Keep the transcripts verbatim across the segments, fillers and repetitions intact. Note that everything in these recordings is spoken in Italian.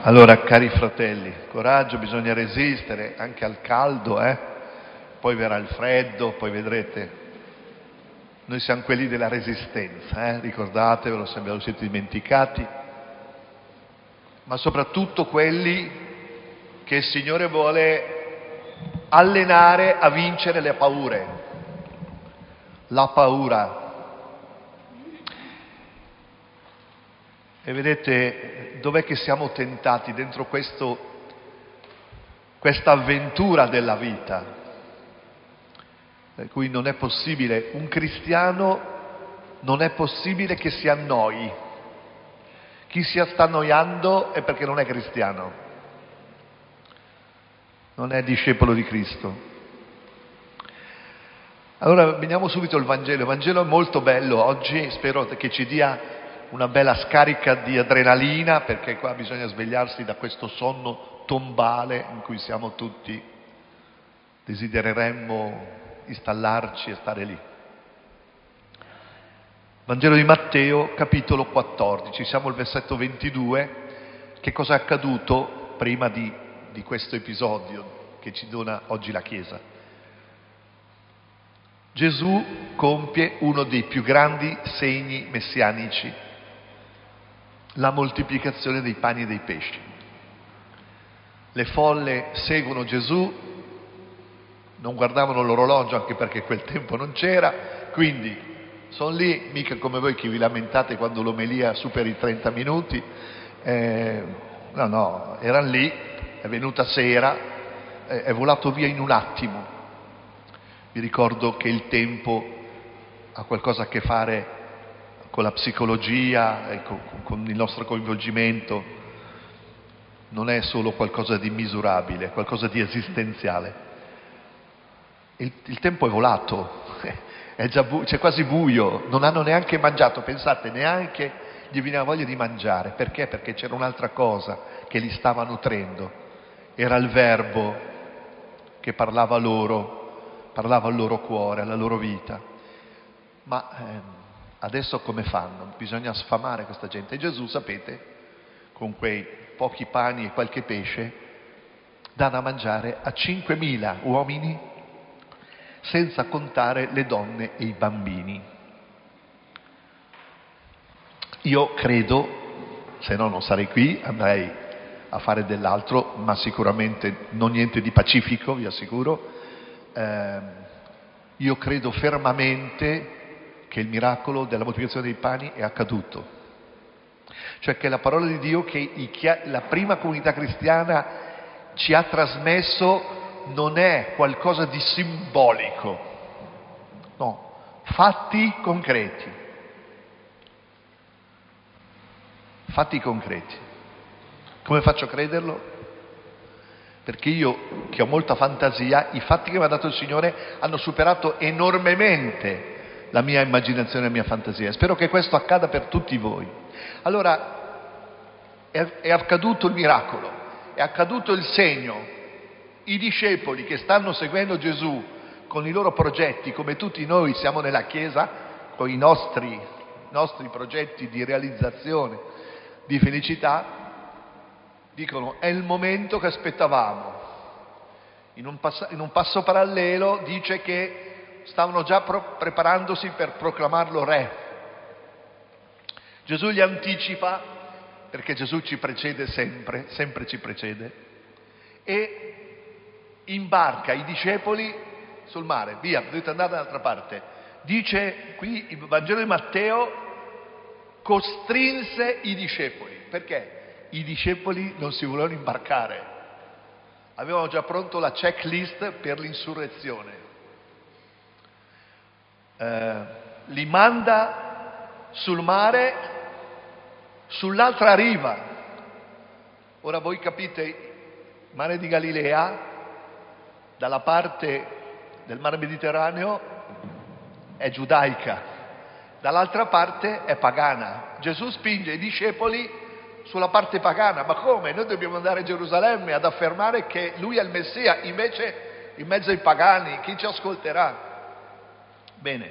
Allora, cari fratelli, coraggio, bisogna resistere anche al caldo, eh? Poi verrà il freddo, poi vedrete. Noi siamo quelli della resistenza, eh? Ricordatevelo, se ve lo siete dimenticati. Ma soprattutto quelli che il Signore vuole allenare a vincere le paure. La paura. E vedete, dov'è che siamo tentati dentro questo, questa avventura della vita, per cui non è possibile, un cristiano non è possibile che si annoi. Chi si sta annoiando è perché non è cristiano, non è discepolo di Cristo. Allora veniamo subito al Vangelo. Il Vangelo è molto bello oggi, spero che ci dia una bella scarica di adrenalina, perché qua bisogna svegliarsi da questo sonno tombale in cui siamo tutti, desidereremmo installarci e stare lì. Vangelo di Matteo, capitolo quattordici, siamo al versetto ventidue. Che cosa è accaduto prima di, di questo episodio che ci dona oggi la Chiesa? Gesù compie uno dei più grandi segni messianici, la moltiplicazione dei pani e dei pesci. Le folle seguono Gesù, non guardavano l'orologio anche perché quel tempo non c'era, quindi sono lì, mica come voi che vi lamentate quando l'omelia supera i trenta minuti, eh, no no, erano lì, è venuta sera, eh, è volato via in un attimo. Vi ricordo che il tempo ha qualcosa a che fare con la psicologia e con, con il nostro coinvolgimento, non è solo qualcosa di misurabile, è qualcosa di esistenziale. Il, il tempo è volato, è già bu- c'è quasi buio, non hanno neanche mangiato, pensate, neanche gli veniva voglia di mangiare. Perché? Perché c'era un'altra cosa che li stava nutrendo, era il Verbo che parlava loro, parlava al loro cuore, alla loro vita. Ma ehm, adesso come fanno? Bisogna sfamare questa gente. E Gesù, sapete, con quei pochi pani e qualche pesce, dà da mangiare a cinquemila uomini, senza contare le donne e i bambini. Io credo, se no non sarei qui, andrei a fare dell'altro, ma sicuramente non niente di pacifico, vi assicuro. Eh, io credo fermamente che il miracolo della moltiplicazione dei pani è accaduto. Cioè che la parola di Dio che i, la prima comunità cristiana ci ha trasmesso non è qualcosa di simbolico, no, fatti concreti. Fatti concreti. Come faccio a crederlo? Perché io, che ho molta fantasia, i fatti che mi ha dato il Signore hanno superato enormemente la mia immaginazione e la mia fantasia. Spero che questo accada per tutti voi. Allora, è, è accaduto il miracolo, è accaduto il segno. I discepoli che stanno seguendo Gesù con i loro progetti, come tutti noi siamo nella Chiesa, con i nostri, nostri progetti di realizzazione, di felicità, dicono è il momento che aspettavamo. In un, pass- in un passo parallelo dice che stavano già pro- preparandosi per proclamarlo re. Gesù li anticipa, perché Gesù ci precede sempre, sempre ci precede, e imbarca i discepoli sul mare. Via, dovete andare dall'altra parte. Dice qui il Vangelo di Matteo, costrinse i discepoli. Perché? I discepoli non si volevano imbarcare. Avevano già pronto la checklist per l'insurrezione. Eh, li manda sul mare, sull'altra riva. Ora voi capite, mare di Galilea, dalla parte del mare Mediterraneo è giudaica, dall'altra parte è pagana. Gesù spinge i discepoli sulla parte pagana. Ma come? Noi dobbiamo andare a Gerusalemme ad affermare che lui è il Messia, invece in mezzo ai pagani, chi ci ascolterà? Bene,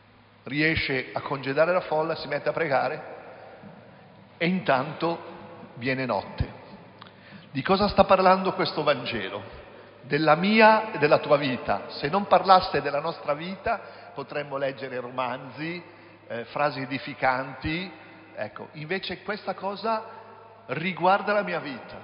riesce a congedare la folla, si mette a pregare e intanto viene notte. Di cosa sta parlando questo Vangelo? Della mia e della tua vita. Se non parlasse della nostra vita, potremmo leggere romanzi, eh, frasi edificanti. Ecco, invece questa cosa riguarda la mia vita,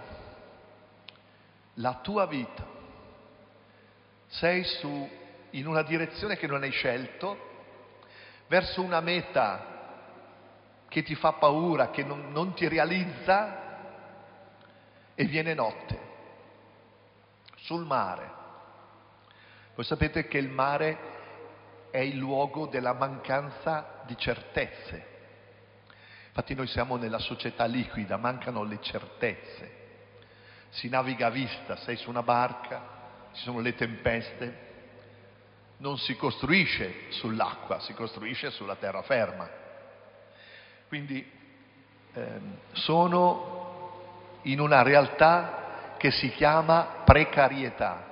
la tua vita. Sei su, in una direzione che non hai scelto, verso una meta che ti fa paura, che non, non ti realizza, e viene notte, sul mare. Voi sapete che il mare è il luogo della mancanza di certezze. Infatti noi siamo nella società liquida, mancano le certezze. Si naviga a vista, sei su una barca, ci sono le tempeste, non si costruisce sull'acqua, si costruisce sulla terraferma. Quindi ehm, sono in una realtà che si chiama precarietà.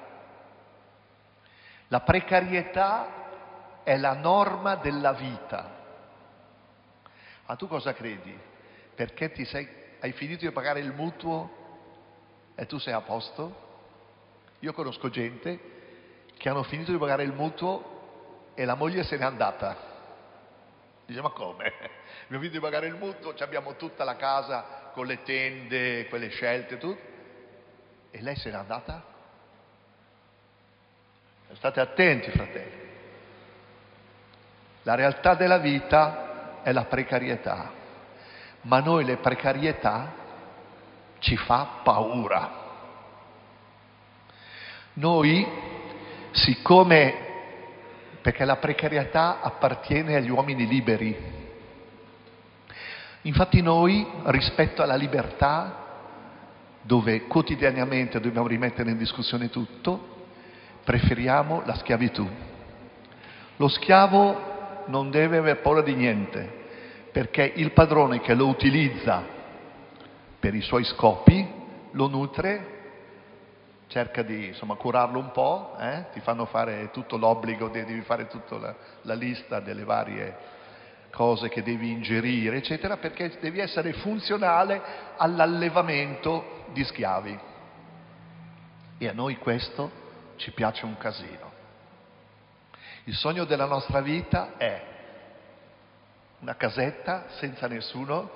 La precarietà è la norma della vita. Ma tu cosa credi? Perché ti sei, hai finito di pagare il mutuo e tu sei a posto? Io conosco gente che hanno finito di pagare il mutuo e la moglie se n'è andata. Dice, ma come? Abbiamo finito di pagare il mutuo, abbiamo tutta la casa con le tende, quelle scelte, tutto. E lei se n'è andata? State attenti, fratelli. La realtà della vita è la precarietà, ma noi le precarietà ci fa paura. Noi, siccome, perché la precarietà appartiene agli uomini liberi, infatti noi, rispetto alla libertà, dove quotidianamente dobbiamo rimettere in discussione tutto, preferiamo la schiavitù. Lo schiavo non deve aver paura di niente, perché il padrone che lo utilizza per i suoi scopi lo nutre, cerca di insomma curarlo un po', eh? Ti fanno fare tutto l'obbligo, devi fare tutta la, la lista delle varie cose che devi ingerire, eccetera, perché devi essere funzionale all'allevamento di schiavi. E a noi questo ci piace un casino. Il sogno della nostra vita è una casetta senza nessuno,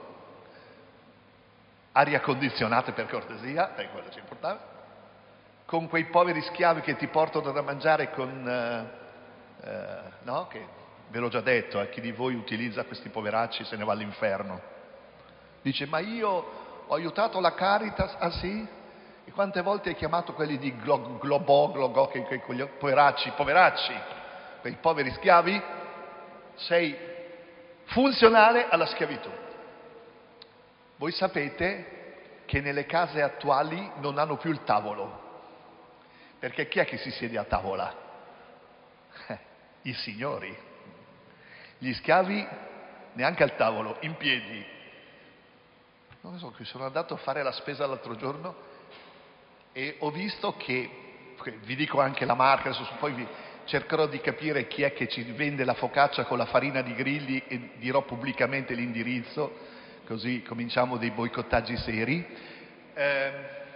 aria condizionata per cortesia, perché quello ci importava, con quei poveri schiavi che ti portano da mangiare con, eh, eh, no, che ve l'ho già detto, eh, chi di voi utilizza questi poveracci se ne va all'inferno. Dice, ma io ho aiutato la Caritas, ah sì? E quante volte hai chiamato quelli di Glo- Globò, Glogò, che, che, quegli poveracci, poveracci, quei poveri schiavi? Sei funzionale alla schiavitù. Voi sapete che nelle case attuali non hanno più il tavolo, perché chi è che si siede a tavola? Eh, i signori. Gli schiavi neanche al tavolo, in piedi. Non so, che sono andato a fare la spesa l'altro giorno e ho visto che, vi dico anche la marca, adesso poi vi cercherò di capire chi è che ci vende la focaccia con la farina di grilli e dirò pubblicamente l'indirizzo, così cominciamo dei boicottaggi seri. Eh,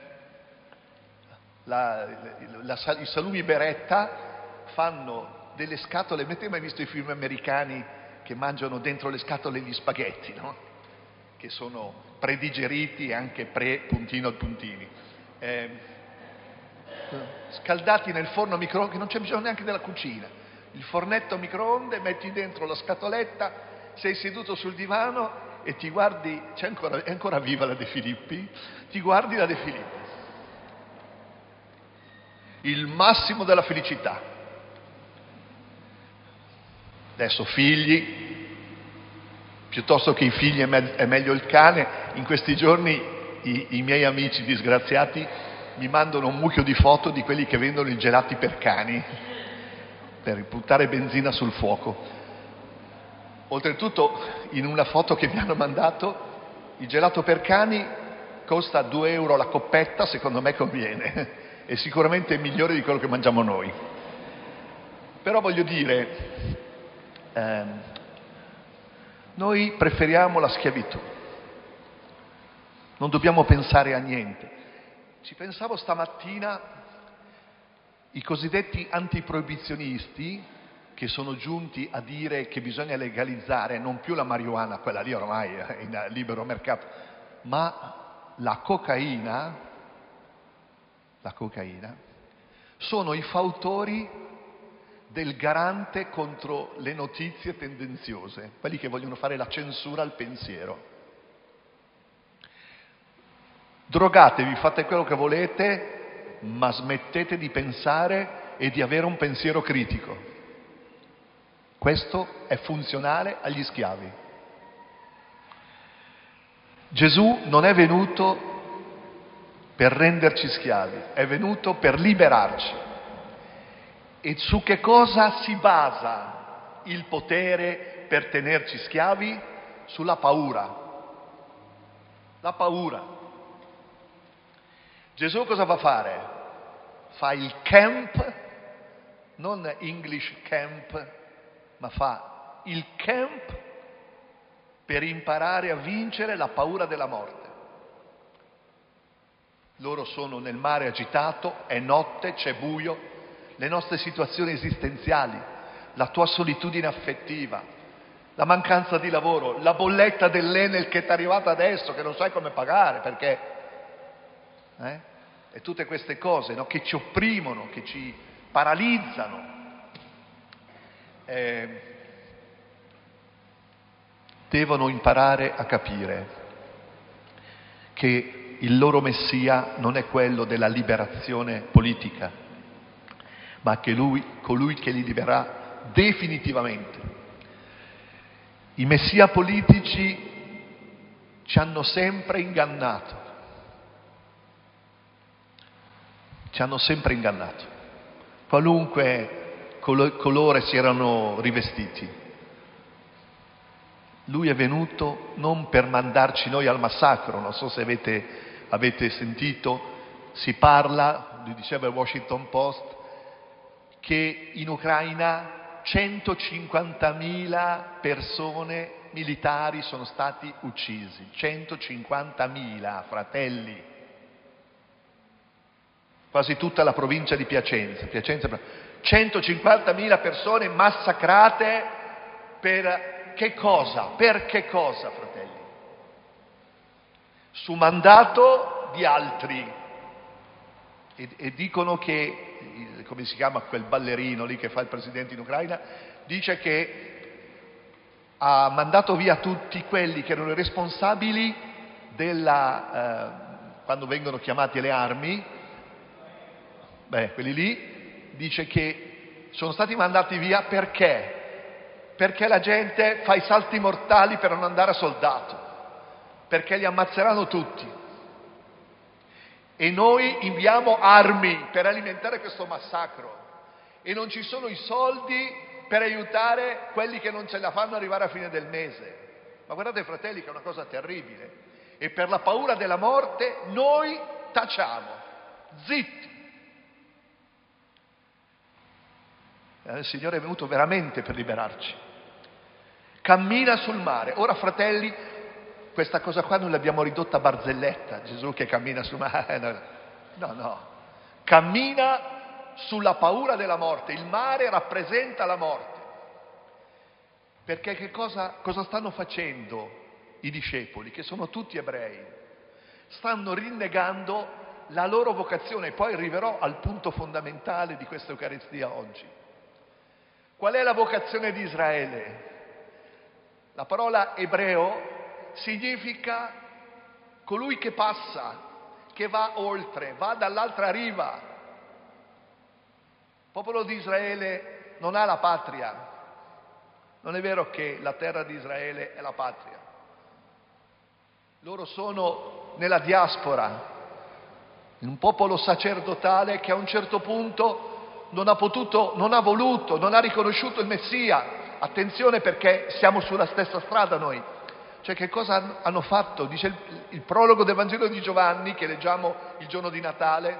la, la, la, I salumi Beretta fanno delle scatole, avete mai visto i film americani che mangiano dentro le scatole gli spaghetti, no? Che sono predigeriti e anche pre-puntino al puntini. Eh, scaldati nel forno a microonde, che non c'è bisogno neanche della cucina. Il fornetto a microonde, metti dentro la scatoletta, sei seduto sul divano e ti guardi, c'è ancora, è ancora viva la De Filippi? Ti guardi la De Filippi. Il massimo della felicità. Adesso figli, piuttosto che i figli è, me- è meglio il cane. In questi giorni i-, i miei amici disgraziati mi mandano un mucchio di foto di quelli che vendono i gelati per cani, per buttare benzina sul fuoco. Oltretutto, in una foto che mi hanno mandato, il gelato per cani costa due euro la coppetta, secondo me conviene, è sicuramente migliore di quello che mangiamo noi. Però voglio dire, noi preferiamo la schiavitù. non dobbiamo pensare a niente. Ci pensavo stamattina, i cosiddetti antiproibizionisti, che sono giunti a dire che bisogna legalizzare non più la marijuana, quella lì ormai è in libero mercato, ma la cocaina, la cocaina, sono i fautori del garante contro le notizie tendenziose, quelli che vogliono fare la censura al pensiero. Drogatevi, fate quello che volete, ma smettete di pensare e di avere un pensiero critico. Questo è funzionale agli schiavi. Gesù non è venuto per renderci schiavi, è venuto per liberarci. E su che cosa si basa il potere per tenerci schiavi? Sulla paura. La paura. Gesù cosa va a fare? Fa il camp, non English camp, ma fa il camp per imparare a vincere la paura della morte. Loro sono nel mare agitato, è notte, c'è buio, le nostre situazioni esistenziali, la tua solitudine affettiva, la mancanza di lavoro, la bolletta dell'Enel che ti è arrivata adesso, che non sai come pagare, perché... Eh? E tutte queste cose, no? Che ci opprimono, che ci paralizzano. Eh, devono imparare a capire che il loro Messia non è quello della liberazione politica, ma che lui, colui che li libererà definitivamente. I messia politici ci hanno sempre ingannato. Ci hanno sempre ingannato, qualunque colore si erano rivestiti. Lui è venuto non per mandarci noi al massacro, non so se avete, avete sentito, si parla, lui diceva il Washington Post, che in Ucraina centocinquantamila persone militari sono stati uccisi, centocinquantamila fratelli. Quasi tutta la provincia di Piacenza, Piacenza centocinquantamila persone massacrate per che cosa? Per che cosa, fratelli? Su mandato di altri. E, e dicono che, come si chiama quel ballerino lì che fa il presidente in Ucraina, dice che ha mandato via tutti quelli che erano responsabili della, eh, quando vengono chiamati alle armi. Beh, quelli lì, dice che sono stati mandati via perché? Perché la gente fa i salti mortali per non andare a soldato, perché li ammazzeranno tutti. E noi inviamo armi per alimentare questo massacro e non ci sono i soldi per aiutare quelli che non ce la fanno arrivare a fine del mese. Ma guardate, fratelli, che è una cosa terribile. E per la paura della morte noi tacciamo, zitti. Il Signore è venuto veramente per liberarci. Cammina sul mare. Ora, fratelli, questa cosa qua noi l'abbiamo ridotta a barzelletta. Gesù che cammina sul mare. No, no. Cammina sulla paura della morte. Il mare rappresenta la morte. Perché che cosa, cosa stanno facendo i discepoli, che sono tutti ebrei? Stanno rinnegando la loro vocazione. E poi arriverò al punto fondamentale di questa Eucaristia oggi. Qual è la vocazione di Israele? La parola ebreo significa colui che passa, che va oltre, va dall'altra riva. Il popolo di Israele non ha la patria. Non è vero che la terra di Israele è la patria. Loro sono nella diaspora, in un popolo sacerdotale che a un certo punto non ha potuto, non ha voluto, non ha riconosciuto il Messia. Attenzione, perché siamo sulla stessa strada noi. Cioè, che cosa hanno fatto? Dice il, il prologo del Vangelo di Giovanni, che leggiamo il giorno di Natale: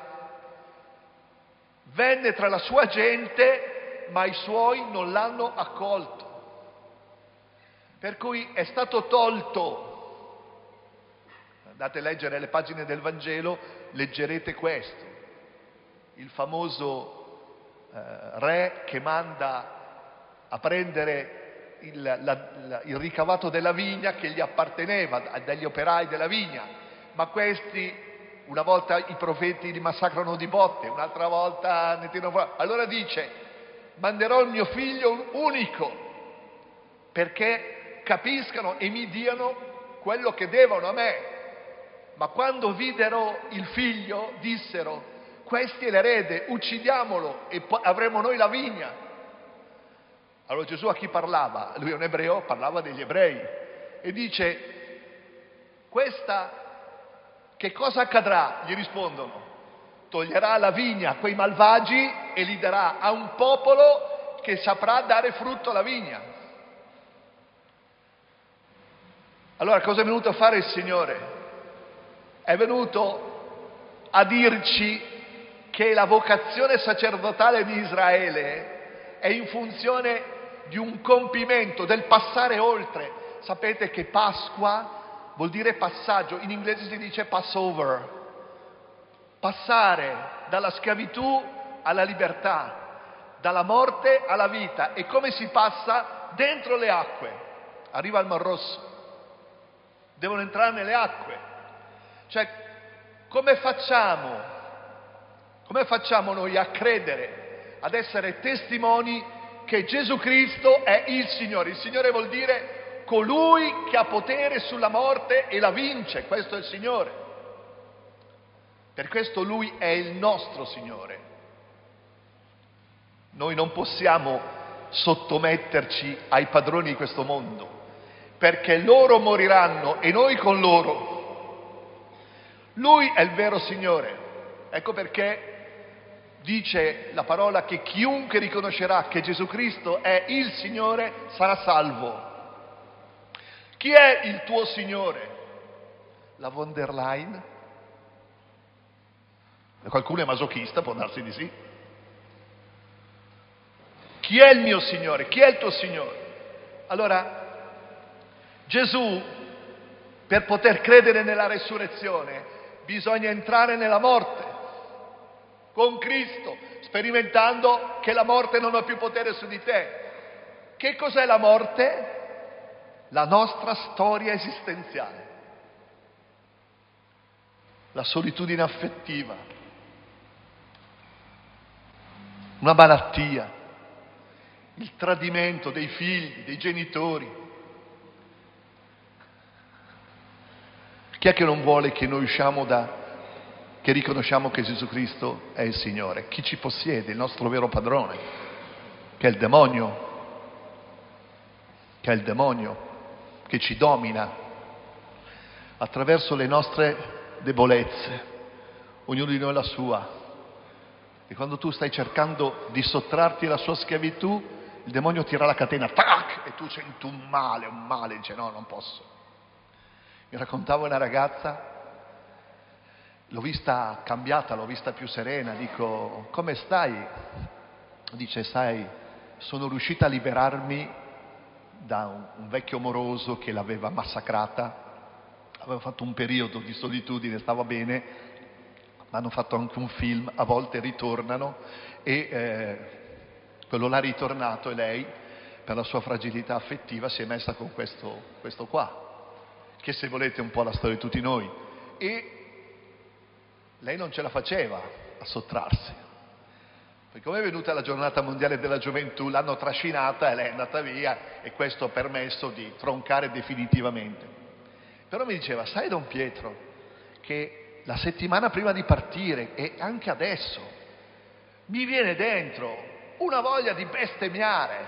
venne tra la sua gente, ma i suoi non l'hanno accolto. Per cui è stato tolto Andate a leggere le pagine del Vangelo, leggerete questo. Il famoso eh, re che manda a prendere il, la, la, il ricavato della vigna che gli apparteneva dagli operai della vigna, ma questi una volta i profeti li massacrano di botte, un'altra volta ne tirano fuori. Allora dice: manderò il mio figlio unico perché capiscano e mi diano quello che devono a me. Ma quando videro il figlio dissero: questi è l'erede, uccidiamolo e poi avremo noi la vigna. Allora Gesù a chi parlava? Lui è un ebreo, parlava degli ebrei e dice: questa che cosa accadrà? Gli rispondono: toglierà la vigna a quei malvagi e li darà a un popolo che saprà dare frutto alla vigna. Allora cosa è venuto a fare il Signore? È venuto a dirci che la vocazione sacerdotale di Israele è in funzione di un compimento, del passare oltre. Sapete che Pasqua vuol dire passaggio, in inglese si dice Passover, passare dalla schiavitù alla libertà, dalla morte alla vita. E come si passa? Dentro le acque. Arriva il Mar Rosso, devono entrare nelle acque. Cioè, come facciamo? Come facciamo noi a credere, ad essere testimoni che Gesù Cristo è il Signore? Il Signore vuol dire colui che ha potere sulla morte e la vince. Questo è il Signore. Per questo Lui è il nostro Signore. Noi non possiamo sottometterci ai padroni di questo mondo, perché loro moriranno e noi con loro. Lui è il vero Signore. Ecco perché dice la parola che chiunque riconoscerà che Gesù Cristo è il Signore sarà salvo. Chi è il tuo Signore? La von der Leyen? Qualcuno è masochista, può darsi di sì. Chi è il mio Signore? Chi è il tuo Signore? Allora, Gesù, per poter credere nella resurrezione, bisogna entrare nella morte con Cristo, sperimentando che la morte non ha più potere su di te. Che cos'è la morte? La nostra storia esistenziale, la solitudine affettiva, una malattia, il tradimento dei figli, dei genitori. Chi è che non vuole che noi usciamo da, che riconosciamo che Gesù Cristo è il Signore? Chi ci possiede, il nostro vero padrone, che è il demonio, che è il demonio, che ci domina attraverso le nostre debolezze, ognuno di noi la sua. E quando tu stai cercando di sottrarti alla sua schiavitù, il demonio tira la catena, tac, e tu senti un male, un male, dice no, non posso. Mi raccontava una ragazza, l'ho vista cambiata, l'ho vista più serena, dico: come stai? Dice: sai, sono riuscita a liberarmi da un, un vecchio moroso che l'aveva massacrata, aveva fatto un periodo di solitudine, stava bene, hanno fatto anche un film, a volte ritornano e eh, quello là è ritornato e lei, per la sua fragilità affettiva, si è messa con questo, questo qua, che se volete è un po' la storia di tutti noi, e lei non ce la faceva a sottrarsi. Poi come è venuta la giornata mondiale della gioventù, l'hanno trascinata e lei è andata via e questo ha permesso di troncare definitivamente. Però mi diceva: sai Don Pietro, che la settimana prima di partire e anche adesso mi viene dentro una voglia di bestemmiare.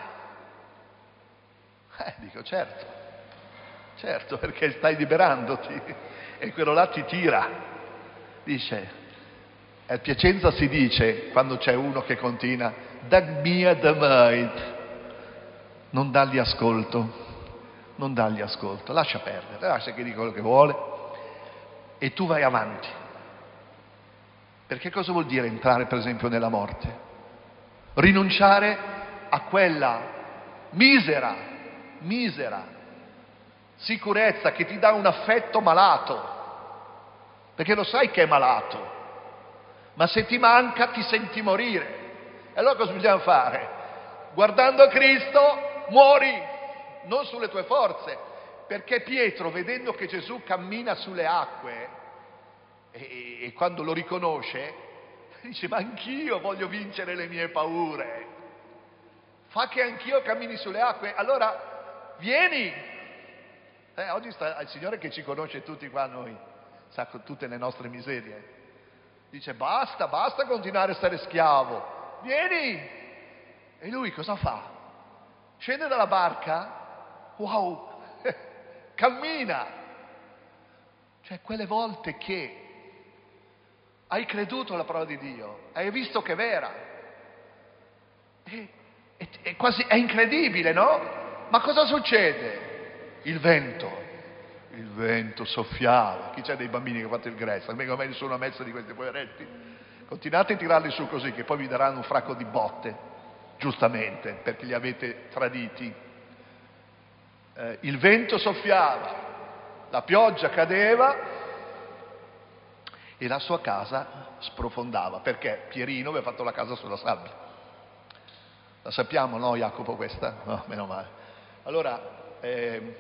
Eh, dico certo. Certo, perché stai liberandoti e quello là ti tira. Dice, a Piacenza si dice, quando c'è uno che continua, dag mia da mai, non dargli ascolto, non dargli ascolto, lascia perdere, lascia che dica quello che vuole e tu vai avanti. Perché cosa vuol dire entrare per esempio nella morte? Rinunciare a quella misera, misera sicurezza che ti dà un affetto malato, perché lo sai che è malato, ma se ti manca ti senti morire. E allora cosa bisogna fare? Guardando a Cristo muori, non sulle tue forze, perché Pietro, vedendo che Gesù cammina sulle acque, e, e quando lo riconosce, dice: ma anch'io voglio vincere le mie paure, fa che anch'io cammini sulle acque, allora vieni. Eh, oggi sta il Signore che ci conosce tutti qua noi, sa tutte le nostre miserie, dice: basta, basta continuare a stare schiavo, vieni. E lui cosa fa? Scende dalla barca, wow, cammina. Cioè, quelle volte che hai creduto alla parola di Dio, hai visto che è vera, è, è, è quasi, è incredibile, no? Ma cosa succede? Il vento, il vento soffiava. Chi c'è dei bambini che hanno fatto il gresso? Almeno me nessuno ha messo di questi poveretti. Continuate a tirarli su così, che poi vi daranno un fracco di botte, giustamente, perché li avete traditi. Eh, il vento soffiava, la pioggia cadeva e la sua casa sprofondava, perché Pierino aveva fatto la casa sulla sabbia. La sappiamo, no, Jacopo, questa? No, meno male. Allora, eh,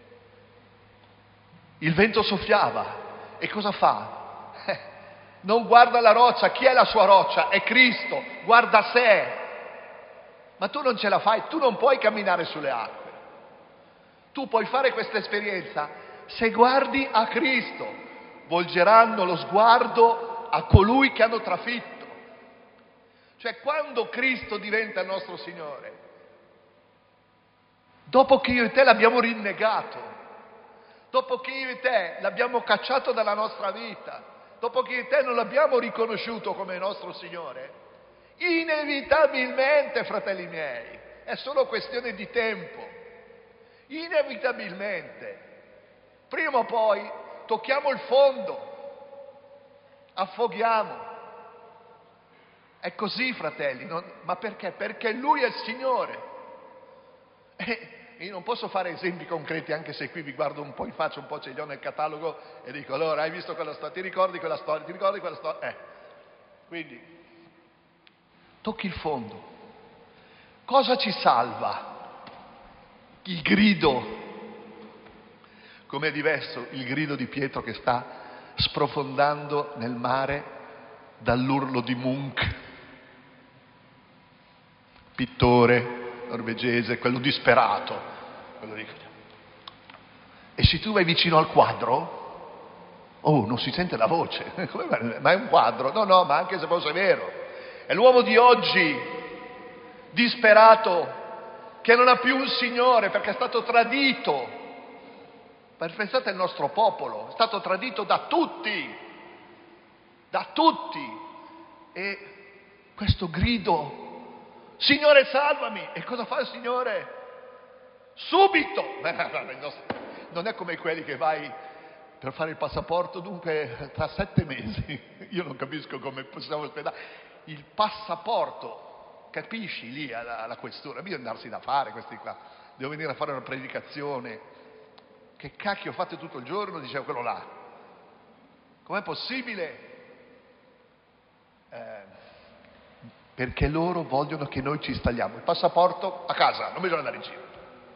il vento soffiava e cosa fa? Eh, non guarda la roccia. Chi è la sua roccia? È Cristo, guarda sé. Ma tu non ce la fai, tu non puoi camminare sulle acque. Tu puoi fare questa esperienza se guardi a Cristo. Volgeranno lo sguardo a colui che hanno trafitto. Cioè, quando Cristo diventa il nostro Signore, dopo che io e te l'abbiamo rinnegato, dopo che io e te l'abbiamo cacciato dalla nostra vita, dopo che io e te non l'abbiamo riconosciuto come nostro Signore, inevitabilmente, fratelli miei, è solo questione di tempo, inevitabilmente, prima o poi tocchiamo il fondo, affoghiamo. È così, fratelli, non... ma perché? Perché Lui è il Signore. E io non posso fare esempi concreti, anche se qui vi guardo un po' in faccia, un po' ce li ho nel catalogo e dico: allora, hai visto quella storia, ti ricordi quella storia, ti ricordi quella storia? Eh, quindi, tocchi il fondo. Cosa ci salva? Il grido. Com'è diverso il grido di Pietro che sta sprofondando nel mare dall'urlo di Munch, pittore norvegese, quello disperato, quello di... E se tu vai vicino al quadro, oh, non si sente la voce, ma è un quadro. No, no, ma anche se fosse vero, è l'uomo di oggi, disperato, che non ha più un Signore perché è stato tradito. Pensate al nostro popolo, è stato tradito da tutti, da tutti, e questo grido: Signore salvami, e cosa fa il Signore? Subito! Non è come quelli che vai per fare il passaporto, dunque tra sette mesi, io non capisco come possiamo aspettare il passaporto, capisci lì alla, alla questura, bisogna andarsi da fare questi qua, devo venire a fare una predicazione. Che cacchio fate tutto il giorno? Diceva quello là. Com'è possibile? Eh, perché loro vogliono che noi ci installiamo. Il passaporto a casa, non bisogna andare in giro.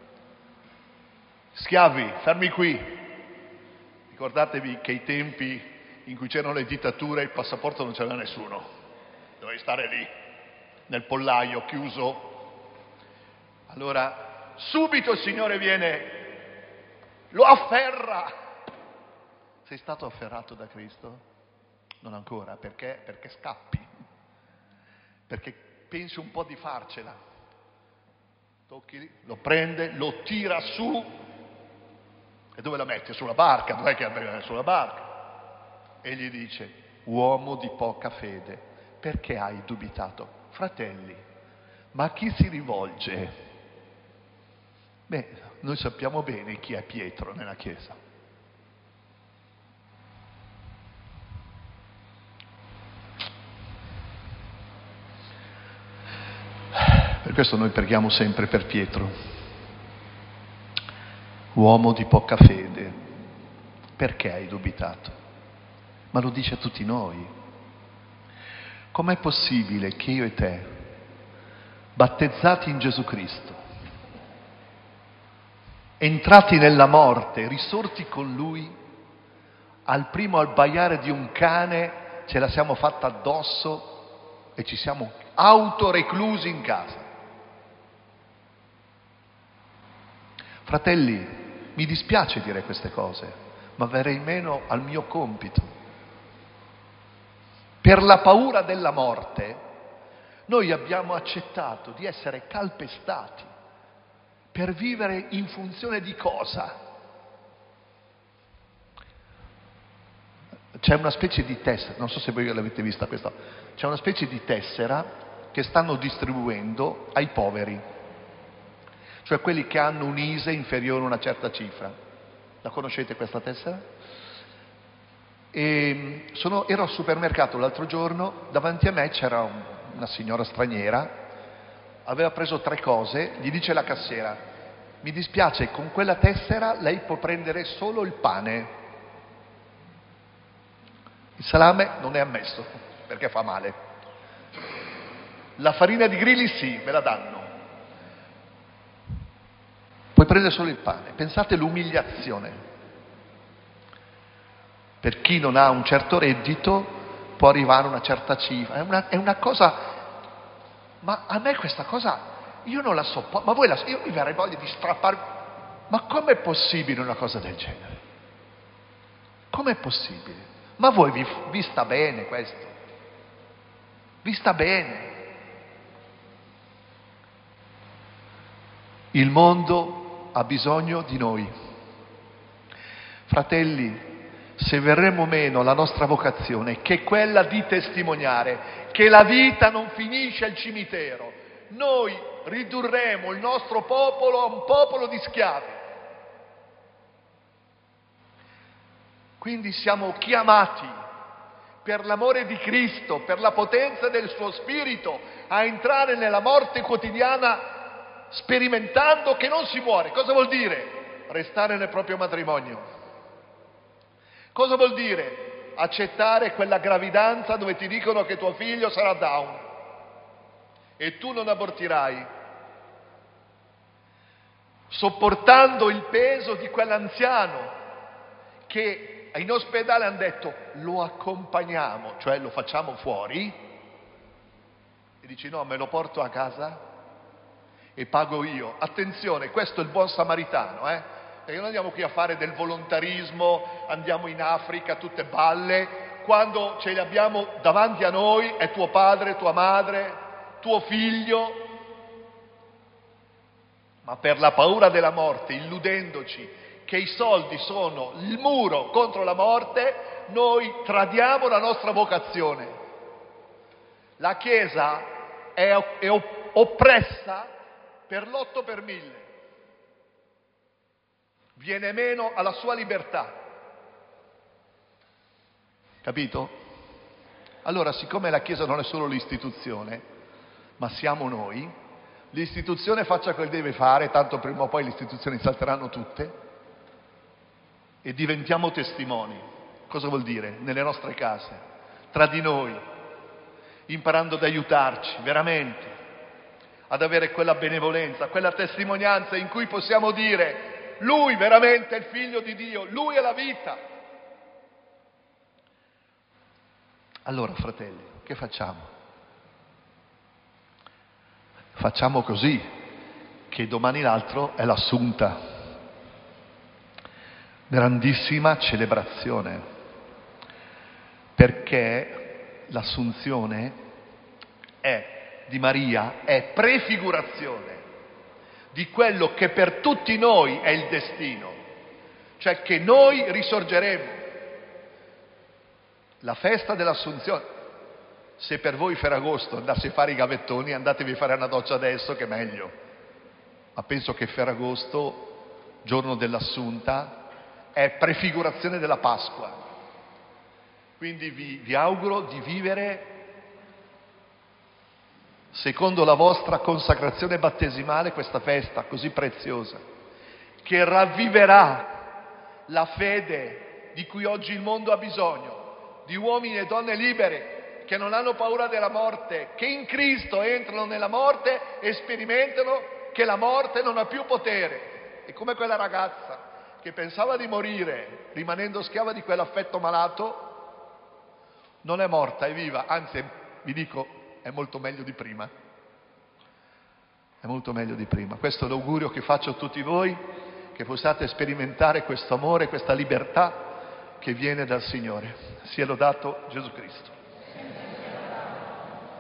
Schiavi, fermi qui. Ricordatevi che ai tempi in cui c'erano le dittature il passaporto non c'era nessuno. Dovevi stare lì, nel pollaio, chiuso. Allora, subito il Signore viene... lo afferra. Sei stato afferrato da Cristo? Non ancora. Perché? Perché scappi, perché pensi un po' di farcela. Tocchi, lo prende, lo tira su, e dove la metti? Sulla barca. Dov'è che è? Sulla barca. E gli dice: uomo di poca fede, perché hai dubitato? Fratelli, ma a chi si rivolge? Beh, noi sappiamo bene chi è Pietro nella Chiesa. Per questo noi preghiamo sempre per Pietro. Uomo di poca fede, perché hai dubitato? ma lo dice a tutti noi. Com'è possibile che io e te, battezzati in Gesù Cristo, entrati nella morte, risorti con Lui, al primo abbaiare di un cane ce la siamo fatta addosso e ci siamo autoreclusi in casa? Fratelli, mi dispiace dire queste cose, ma verrei meno al mio compito. Per la paura della morte, noi abbiamo accettato di essere calpestati per vivere in funzione di cosa? C'è una specie di tessera, non so se voi l'avete vista questa, c'è una specie di tessera che stanno distribuendo ai poveri, cioè quelli che hanno un I S E E inferiore a una certa cifra. La conoscete questa tessera? E sono, ero al supermercato l'altro giorno, davanti a me c'era un, una signora straniera, aveva preso tre cose, gli dice la cassiera: mi dispiace, con quella tessera lei può prendere solo il pane. Il salame non è ammesso, perché fa male. La farina di grilli sì, me la danno. Puoi prendere solo il pane. Pensate l'umiliazione. Per chi non ha un certo reddito può arrivare a una certa cifra. È una, è una cosa... Ma a me questa cosa, io non la sopporto. Ma voi la... Io mi verrei voglia di strappare... Ma com'è possibile una cosa del genere? Com'è possibile? Ma voi vi, vi sta bene questo? Vi sta bene? Il mondo ha bisogno di noi. Fratelli, se verremo meno alla nostra vocazione, che è quella di testimoniare che la vita non finisce al cimitero, noi ridurremo il nostro popolo a un popolo di schiavi. Quindi siamo chiamati, per l'amore di Cristo, per la potenza del suo Spirito, a entrare nella morte quotidiana sperimentando che non si muore. Cosa vuol dire? Restare nel proprio matrimonio. Cosa vuol dire? Accettare quella gravidanza dove ti dicono che tuo figlio sarà Down e tu non abortirai, sopportando il peso di quell'anziano che in ospedale hanno detto lo accompagniamo, cioè lo facciamo fuori, e dici no, me lo porto a casa e pago io. Attenzione, questo è il buon samaritano, eh? Perché non andiamo qui a fare del volontarismo, andiamo in Africa, tutte balle, quando ce li abbiamo davanti a noi è tuo padre, tua madre, tuo figlio. Ma per la paura della morte, illudendoci che i soldi sono il muro contro la morte, noi tradiamo la nostra vocazione. La Chiesa è, è oppressa per l'otto per mille, viene meno alla sua libertà. Capito? Allora, siccome la Chiesa non è solo l'istituzione, ma siamo noi, l'istituzione faccia quel che deve fare, tanto prima o poi le istituzioni salteranno tutte, e diventiamo testimoni. Cosa vuol dire? Nelle nostre case, tra di noi, imparando ad aiutarci veramente, ad avere quella benevolenza, quella testimonianza in cui possiamo dire lui veramente è il figlio di Dio, lui è la vita. Allora, fratelli, che facciamo? Facciamo così, che domani l'altro è l'Assunta. Grandissima celebrazione, perché l'assunzione è, di Maria è prefigurazione di quello che per tutti noi è il destino, cioè che noi risorgeremo. La festa dell'Assunzione, se per voi Ferragosto andasse a fare i gavettoni, andatevi a fare una doccia adesso che è meglio, ma penso che Ferragosto, giorno dell'Assunta, è prefigurazione della Pasqua. Quindi vi, vi auguro di vivere secondo la vostra consacrazione battesimale questa festa così preziosa, che ravviverà la fede di cui oggi il mondo ha bisogno, di uomini e donne liberi, che non hanno paura della morte, che in Cristo entrano nella morte e sperimentano che la morte non ha più potere. E come quella ragazza che pensava di morire rimanendo schiava di quell'affetto malato, non è morta, è viva, anzi vi dico, è molto meglio di prima. È molto meglio di prima. Questo è l'augurio che faccio a tutti voi, che possiate sperimentare questo amore, questa libertà che viene dal Signore. Sia lodato Gesù Cristo.